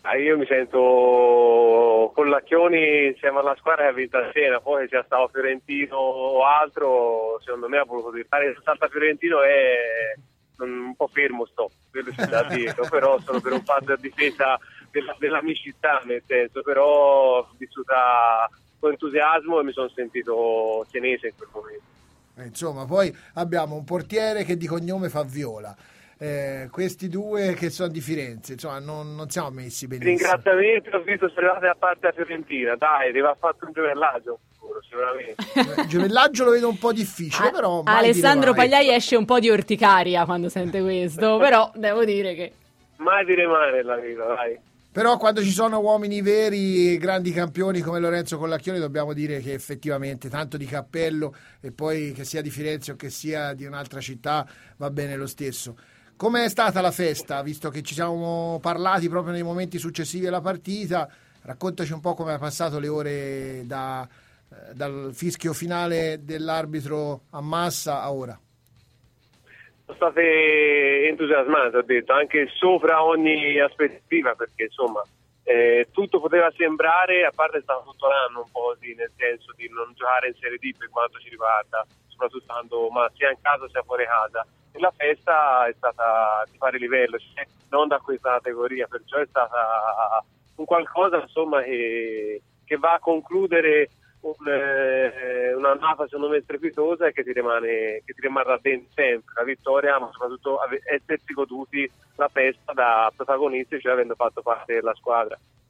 Io mi sento con Lacchioni insieme alla squadra che ha vinto la Siena, poi sia stato Fiorentino o altro, secondo me ha voluto dire salta Fiorentino è un po' fermo quello c'è da dire, però solo per un fatto di difesa dell'amicizia, nel senso, però ho vissuta con entusiasmo e mi sono sentito senese in quel momento. Insomma, poi abbiamo un portiere che di cognome fa Viola. Questi due che sono di Firenze, insomma, non siamo messi benissimo. Ringraziamenti, ho visto sono arrivate da parte a Fiorentina, dai, deve aver fatto un giovellaggio sicuramente. Il giovellaggio lo vedo un po' difficile, però Alessandro Pagliai esce un po' di orticaria quando sente questo, però devo dire che mai dire mai nella vita, dai. Però quando ci sono uomini veri, grandi campioni come Lorenzo Collacchioni, dobbiamo dire che effettivamente tanto di cappello, e poi che sia di Firenze o che sia di un'altra città va bene lo stesso. Com'è stata la festa, visto che ci siamo parlati proprio nei momenti successivi alla partita? Raccontaci un po' come ha passato le ore dal fischio finale dell'arbitro a Massa a ora. Sono state entusiasmate, ho detto, anche sopra ogni aspettativa, perché insomma tutto poteva sembrare, a parte è stato tutto l'anno un po' così, nel senso di non giocare in Serie D per quanto ci riguarda, soprattutto quando, ma sia in casa sia fuori casa. E la festa è stata di pari livello, cioè, non da questa categoria, perciò è stata un qualcosa insomma che va a concludere un'annata secondo me strepitosa e che ti rimarrà dentro sempre la vittoria, ma soprattutto essersi goduti la festa da protagonisti, cioè avendo fatto parte della squadra.